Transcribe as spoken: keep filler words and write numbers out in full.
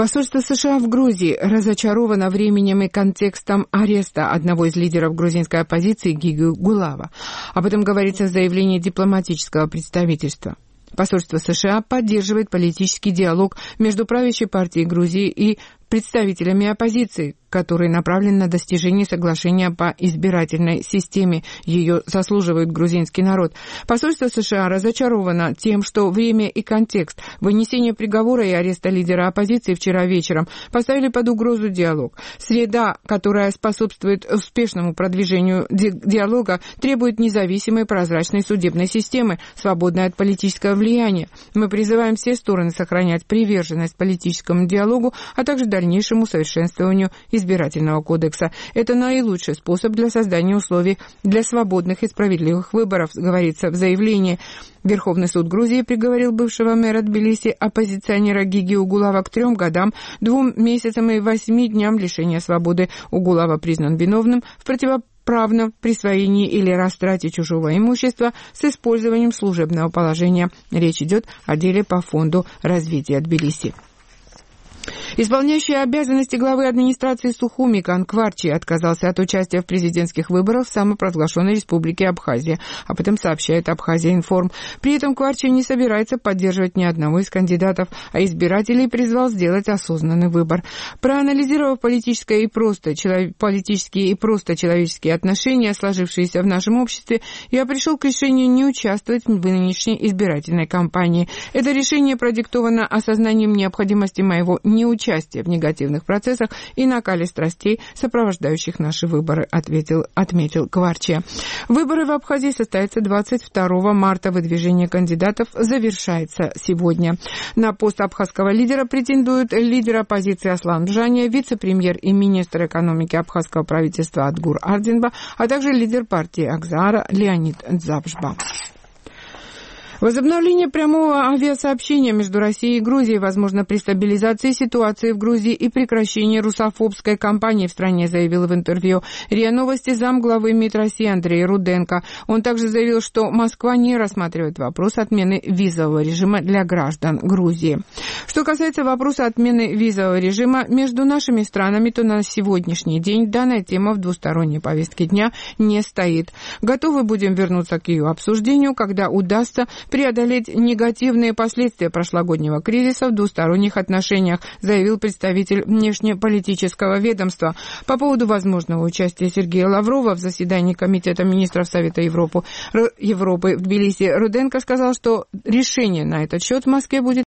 Посольство США в Грузии разочаровано временем и контекстом ареста одного из лидеров грузинской оппозиции Гиги Угулава. Об этом говорится в заявлении дипломатического представительства. Посольство США поддерживает политический диалог между правящей партией Грузии и представителями оппозиции, который направлен на достижение соглашения по избирательной системе. Ее заслуживает грузинский народ. Посольство США разочаровано тем, что время и контекст вынесения приговора и ареста лидера оппозиции вчера вечером поставили под угрозу диалог. Среда, которая способствует успешному продвижению ди- диалога, требует независимой прозрачной судебной системы, свободной от политического влияния. Мы призываем все стороны сохранять приверженность политическому диалогу, а также дальнейшему совершенствованию избирательного кодекса. Это наилучший способ для создания условий для свободных и справедливых выборов, говорится в заявлении. Верховный суд Грузии приговорил бывшего мэра Тбилиси, оппозиционера Гиги Угулава, к трем годам, двум месяцам и восьми дням лишения свободы. Угулава признан виновным в противоправном присвоении или растрате чужого имущества с использованием служебного положения. Речь идет о деле по фонду развития Тбилиси. Исполняющий обязанности главы администрации Сухуми Кан Кварчи отказался от участия в президентских выборах в самопровозглашенной республике Абхазия. Об этом сообщает Абхазия Информ. При этом Кварчи не собирается поддерживать ни одного из кандидатов, а избирателей призвал сделать осознанный выбор. Проанализировав политическое и просто, челов... политические и просто человеческие отношения, сложившиеся в нашем обществе, я пришел к решению не участвовать в нынешней избирательной кампании. Это решение продиктовано осознанием необходимости моего неучастия в негативных процессах и накале страстей, сопровождающих наши выборы, ответил, отметил Кварчи. Выборы в Абхазии состоятся двадцать второго марта. Выдвижение кандидатов завершается сегодня. На пост абхазского лидера претендуют лидер оппозиции Аслан Бжания, вице-премьер и министр экономики абхазского правительства Адгур Ардинба, а также лидер партии Акзаара Леонид Дзабжба. Возобновление прямого авиасообщения между Россией и Грузией возможно при стабилизации ситуации в Грузии и прекращении русофобской кампании в стране, заявил в интервью РИА Новости замглавы МИД России Андрей Руденко. Он также заявил, что Москва не рассматривает вопрос отмены визового режима для граждан Грузии. Что касается вопроса отмены визового режима между нашими странами, то на сегодняшний день данная тема в двусторонней повестке дня не стоит. Готовы будем вернуться к ее обсуждению, когда удастся преодолеть негативные последствия прошлогоднего кризиса в двусторонних отношениях, заявил представитель внешнеполитического ведомства. По поводу возможного участия Сергея Лаврова в заседании Комитета министров Совета Европы, Европы в Тбилиси Руденко сказал, что решение на этот счет в Москве будет